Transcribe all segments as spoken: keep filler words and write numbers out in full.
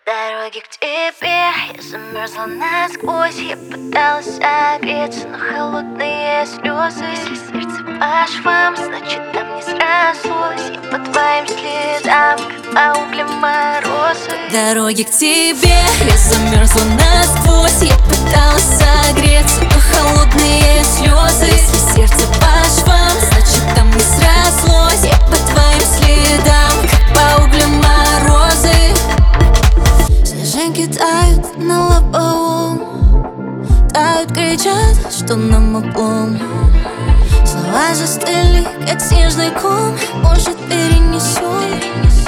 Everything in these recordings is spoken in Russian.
Дороги к тебе, я замерзла насквозь. Я пыталась согреться, но холодные слезы. Если сердце по швам, значит там не срослось. Я по твоим следам, как по углям морозы. Дороги к тебе, я замерзла насквозь. Я пыталась согреться, но холодные слезы. Если сердце по швам, значит там не срослось. Я по твоим следам, как по углям морозы. Снежинки тают на лобовом, тают, кричат, что нам облом. Слова застыли, как снежный ком. Может, перенесем?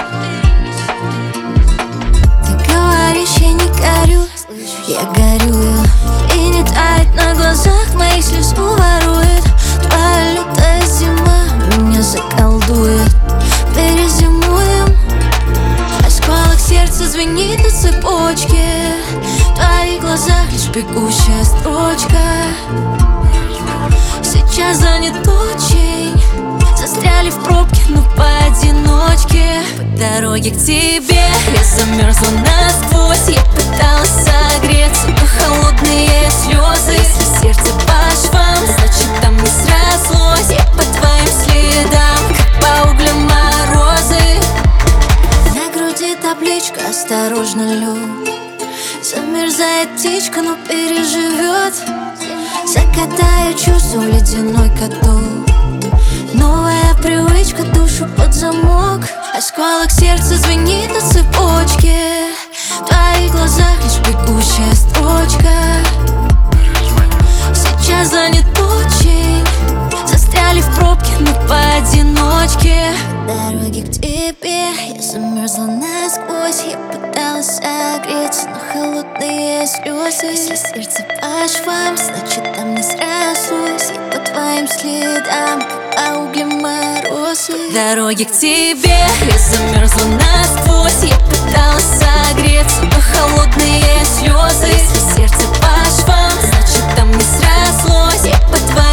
Ты говоришь, я не горю, я горю. И не тает на глазах моих слез уворует. Твоя лютая зима меня заколдует. Перезимуем. Осколок сердца звенит на цепочке. В твоих глазах лишь бегущая строчка. Сейчас занят очень. Застряли в пробке, но поодиночке. По дороге к тебе я замерзла насквозь. Я пыталась согреться, но холодные слезы. Если сердце по швам, значит там не срослось. Я по твоим следам, как по углям морозы. На груди табличка «Осторожно, лед». Замерзает птичка, но переживет. Закатаю чувство в ледяной каток. Новая привычка, душу под замок. Осколок сердца звенит на цепочке. В твоих глазах лишь бегущая строчка. Сейчас занят очень. Застряли в пробке, но поодиночке. По дороге к тебе я замерзла насквозь. Я пыталась согреться, но холодные слезы. Если сердце по швам, значит там не срослось. Я по твоим следам, как по углям морозы. По дороге к тебе я замерзла насквозь. Я пыталась согреться, но холодные слезы. Если сердце по швам, значит там не срослось. Я по твоим